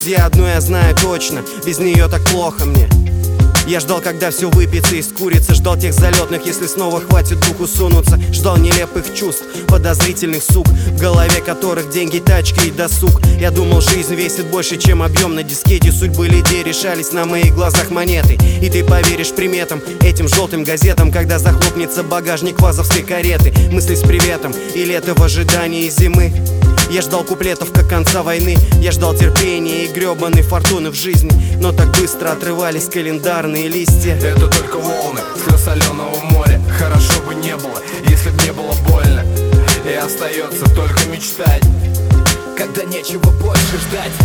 Одно я знаю точно, без нее так плохо мне. Я ждал, когда все выпьется и скурится. Ждал тех залетных, если снова хватит духу сунуться. Ждал нелепых чувств, подозрительных сук, в голове которых деньги, тачки и досуг. Я думал, жизнь весит больше, чем объем на дискете. Судьбы людей решались на моих глазах монеты. И ты поверишь приметам, этим желтым газетам, когда захлопнется багажник вазовской кареты. Мысли с приветом и лето в ожидании зимы. Я ждал куплетов, как конца войны. Я ждал терпения и гребаной фортуны в жизни. Но так быстро отрывались календарные листья. Это только волны слез соленого моря. Хорошо бы не было, если б не было больно. И остается только мечтать, когда нечего больше ждать.